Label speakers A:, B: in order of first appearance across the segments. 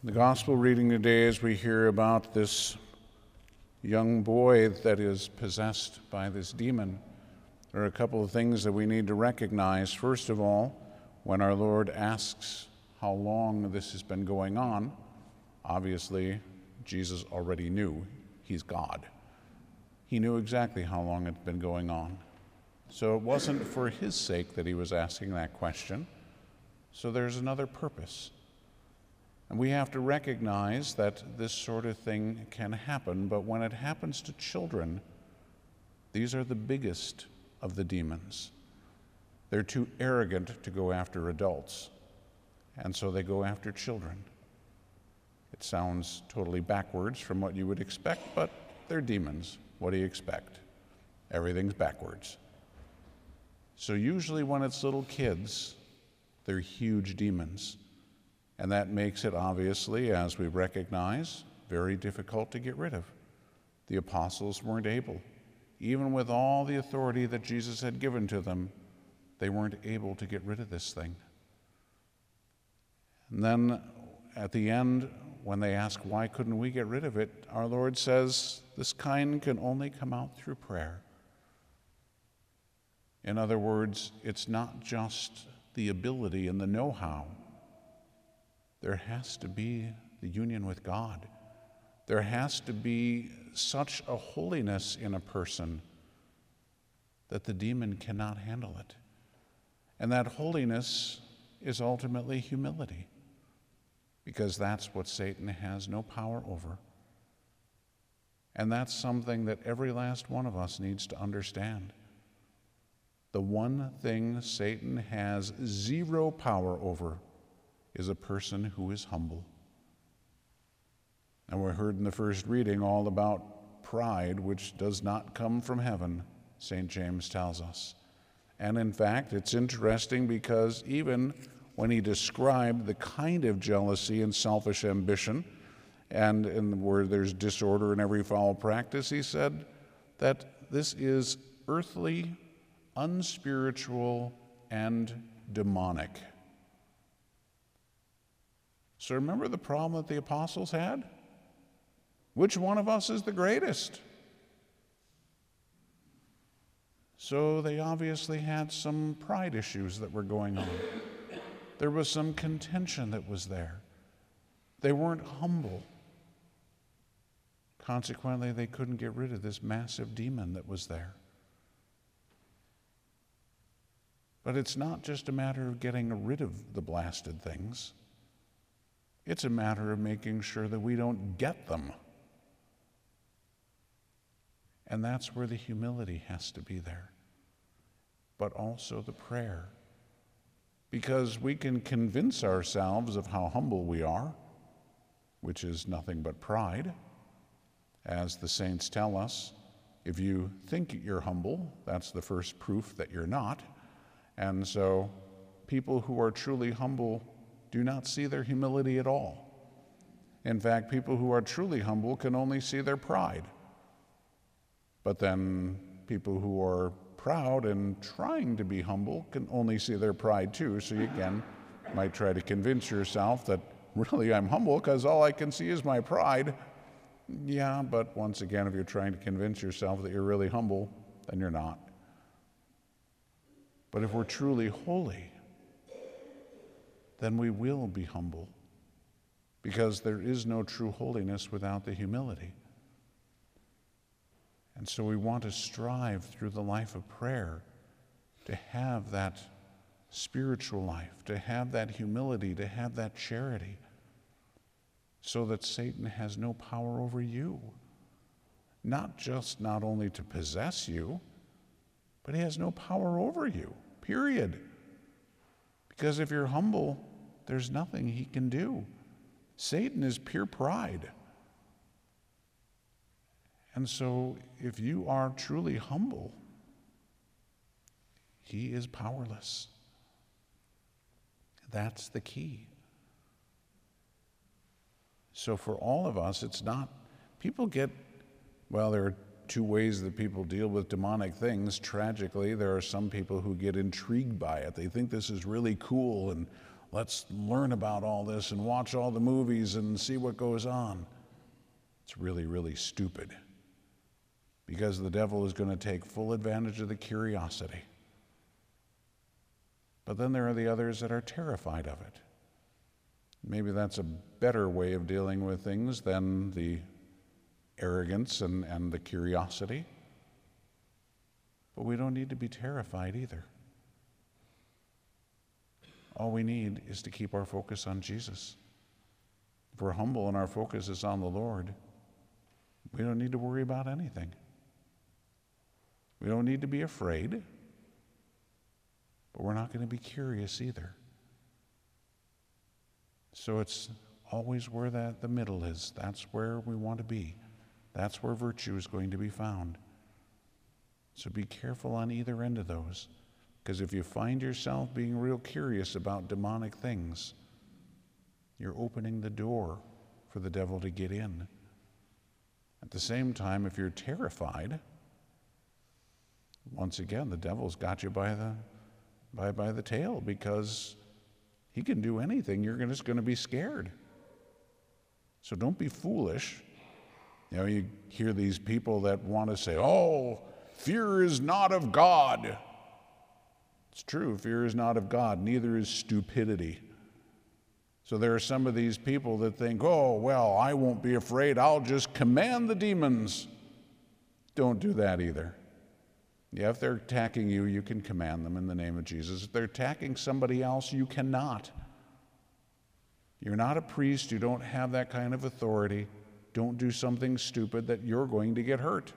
A: The gospel reading today, as we hear about this young boy that is possessed by this demon, there are a couple of things that we need to recognize. First of all, when our Lord asks how long this has been going on, obviously Jesus already knew. He's God. He knew exactly how long it's been going on. So it wasn't for his sake that he was asking that question. So there's another purpose. And we have to recognize that this sort of thing can happen, but when it happens to children, these are the biggest of the demons. They're too arrogant to go after adults, and so they go after children. It sounds totally backwards from what you would expect, but they're demons. What do you expect? Everything's backwards. So usually when it's little kids, they're huge demons. And that makes it, obviously, as we recognize, very difficult to get rid of. The apostles weren't able. Even with all the authority that Jesus had given to them, they weren't able to get rid of this thing. And then at the end, when they ask, why couldn't we get rid of it? Our Lord says, this kind can only come out through prayer. In other words, it's not just the ability and the know-how. There has to be the union with God. There has to be such a holiness in a person that the demon cannot handle it. And that holiness is ultimately humility, because that's what Satan has no power over. And that's something that every last one of us needs to understand. The one thing Satan has zero power over is a person who is humble. And we heard in the first reading all about pride, which does not come from heaven, St. James tells us. And in fact, it's interesting because even when he described the kind of jealousy and selfish ambition, and where there's disorder in every foul practice, he said that this is earthly, unspiritual, and demonic. So remember the problem that the apostles had? Which one of us is the greatest? So they obviously had some pride issues that were going on. There was some contention that was there. They weren't humble. Consequently, they couldn't get rid of this massive demon that was there. But it's not just a matter of getting rid of the blasted things. It's a matter of making sure that we don't get them. And that's where the humility has to be there. But also the prayer. Because we can convince ourselves of how humble we are, which is nothing but pride. As the saints tell us, if you think you're humble, that's the first proof that you're not. And so people who are truly humble do not see their humility at all. In fact, people who are truly humble can only see their pride. But then people who are proud and trying to be humble can only see their pride too. So you again might try to convince yourself that really I'm humble because all I can see is my pride. Yeah, but once again, if you're trying to convince yourself that you're really humble, then you're not. But if we're truly holy, then we will be humble, because there is no true holiness without the humility. And so we want to strive through the life of prayer to have that spiritual life, to have that humility, to have that charity, so that Satan has no power over you. Not only to possess you, but he has no power over you, period. Because if you're humble, there's nothing he can do. Satan is pure pride. And so if you are truly humble, he is powerless. That's the key. So for all of us, it's not, people get, well, there are two ways that people deal with demonic things. Tragically, there are some people who get intrigued by it. They think this is really cool, and let's learn about all this and watch all the movies and see what goes on. It's really, really stupid, because the devil is going to take full advantage of the curiosity. But then there are the others that are terrified of it. Maybe that's a better way of dealing with things than the arrogance and the curiosity. But we don't need to be terrified either. All we need is to keep our focus on Jesus. If we're humble and our focus is on the Lord, we don't need to worry about anything. We don't need to be afraid, but we're not going to be curious either. So it's always where the middle is. That's where we want to be. That's where virtue is going to be found. So be careful on either end of those, because if you find yourself being real curious about demonic things, you're opening the door for the devil to get in. At the same time, if you're terrified, once again, the devil's got you by the tail, because he can do anything. You're just going to be scared. So don't be foolish. You know, you hear these people that want to say, oh, fear is not of God. It's true, fear is not of God, neither is stupidity. So there are some of these people that think, oh, well, I won't be afraid, I'll just command the demons. Don't do that either. Yeah, if they're attacking you, you can command them in the name of Jesus. If they're attacking somebody else, you cannot. You're not a priest. You don't have that kind of authority. Don't do something stupid that you're going to get hurt.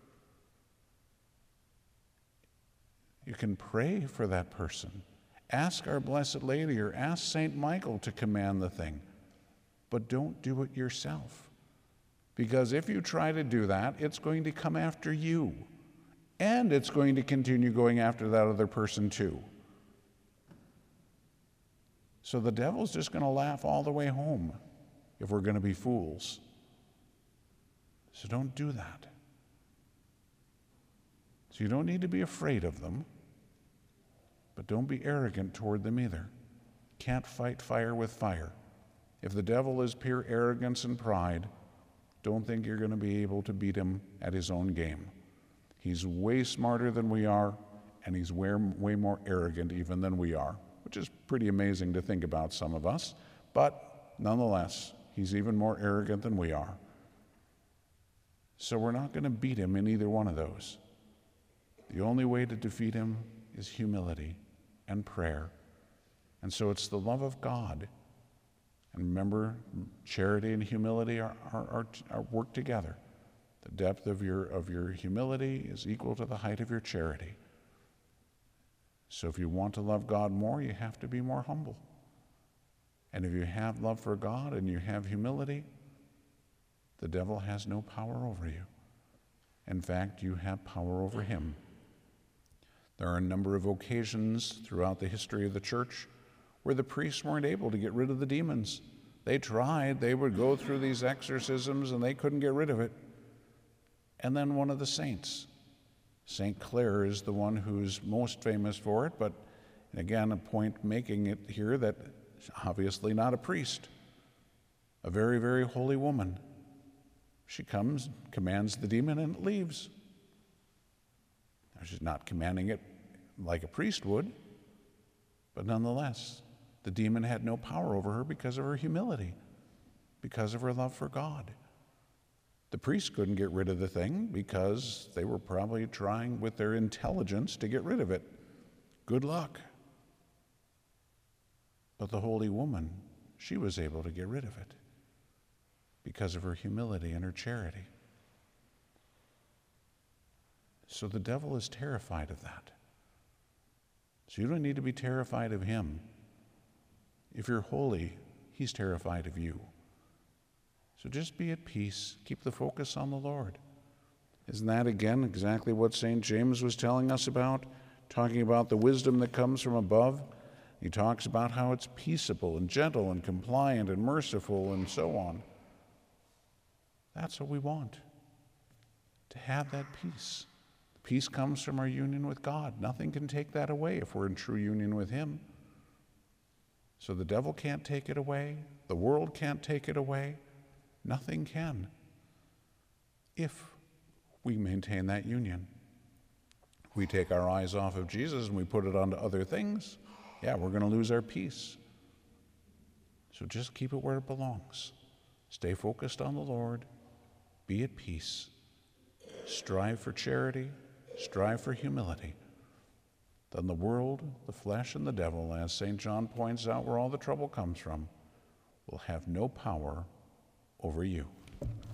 A: You can pray for that person. Ask Our Blessed Lady or ask St. Michael to command the thing. But don't do it yourself. Because if you try to do that, it's going to come after you. And it's going to continue going after that other person too. So the devil's just going to laugh all the way home if we're going to be fools. So don't do that. So you don't need to be afraid of them, but don't be arrogant toward them either. Can't fight fire with fire. If the devil is pure arrogance and pride, don't think you're going to be able to beat him at his own game. He's way smarter than we are, and he's way more arrogant even than we are, which is pretty amazing to think about, some of us. But nonetheless, he's even more arrogant than we are. So we're not going to beat him in either one of those. The only way to defeat him is humility and prayer. And so it's the love of God. And remember, charity and humility are work together. The depth of your humility is equal to the height of your charity. So if you want to love God more, you have to be more humble. And if you have love for God and you have humility, the devil has no power over you. In fact, you have power over him. There are a number of occasions throughout the history of the church where the priests weren't able to get rid of the demons. They tried. They would go through these exorcisms and they couldn't get rid of it. And then one of the saints, St. Clare, is the one who's most famous for it, but again, a point making it here that obviously not a priest, a very, very holy woman. She comes, commands the demon, and it leaves. Now, she's not commanding it like a priest would, but nonetheless, the demon had no power over her because of her humility, because of her love for God. The priests couldn't get rid of the thing because they were probably trying with their intelligence to get rid of it. Good luck. But the holy woman, she was able to get rid of it because of her humility and her charity. So the devil is terrified of that. So you don't need to be terrified of him. If you're holy, he's terrified of you. So just be at peace. Keep the focus on the Lord. Isn't that, again, exactly what St. James was telling us about? Talking about the wisdom that comes from above. He talks about how it's peaceable and gentle and compliant and merciful and so on. That's what we want, to have that peace. Peace comes from our union with God. Nothing can take that away if we're in true union with him. So the devil can't take it away, the world can't take it away, nothing can, if we maintain that union. We take our eyes off of Jesus and we put it onto other things, yeah, we're going to lose our peace. So just keep it where it belongs. Stay focused on the Lord. Be at peace. Strive for charity. Strive for humility. Then the world, the flesh, and the devil, as St. John points out where all the trouble comes from, will have no power over you.